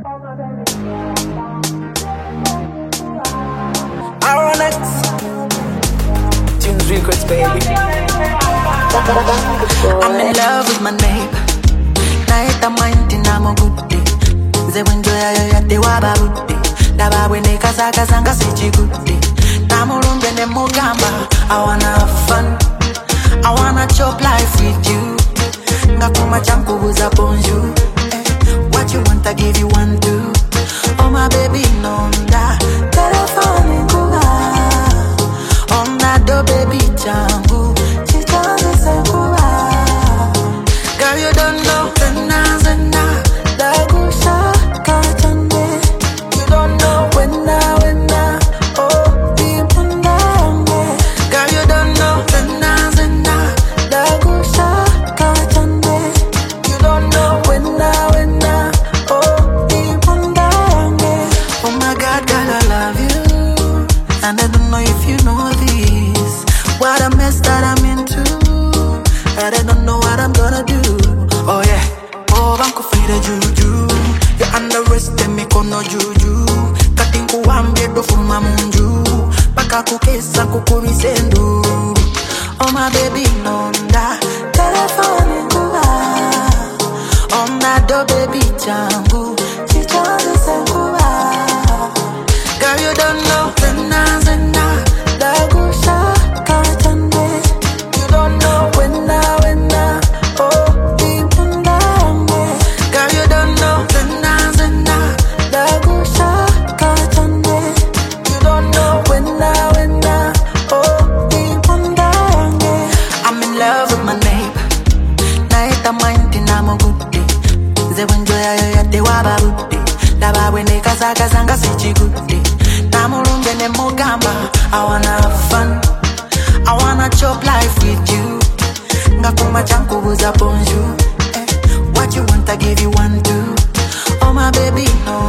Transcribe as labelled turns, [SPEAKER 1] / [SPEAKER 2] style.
[SPEAKER 1] Aronex Tunes Records, baby. I'm in love with my neighbor. Naita mind na mo good day. Ze wenjo ya te wabarude. Daba wene kasaka sanga sichi good day. Namurumbe ne mogamba. I wanna have fun. I wanna chop life with you. Ngakuma changu buza bonjour. What you want I give you one do. Oh my baby nonda. Telephone kuga. On that do baby changu. Chichaze sekuba. Girl you don't know. Zena zena. Dagusha kachande. You don't know. Wena. Oh dipunda yange. Girl you don't know. Zena zena. Dagusha kachande. You don't know. Wena. Oh dipunda yange. Oh my God, girl I love you. And I don't know if you know this. What a mess that I'm into. And I don't know what I'm gonna do. Oh yeah. Oh, banku fire juju. You underestimate me kono juju. Katinku wambie do fuma munju. Baka kukesa kukurisendu. Oh my baby nonda. Telephone kuba. On that do baby changu. Chichaze sekuba. Girl you don't know. Zena. Dagusha kachande. You don't know. Wena. Oh dipunda yange. Girl you don't know. Zena. Dagusha kachande. You don't know. Wena. Oh dipunda yange. I'm in love with my neighbor. Naita mind na mo good day. Ze wenjo ya te wabarude. Daba wene kasaka sanga sichi good day. Namurumbe ne mogamba. I wanna have fun. I wanna chop life with you. Ngakuma changu buza bonjour. What you want I give you one do. Oh my baby no.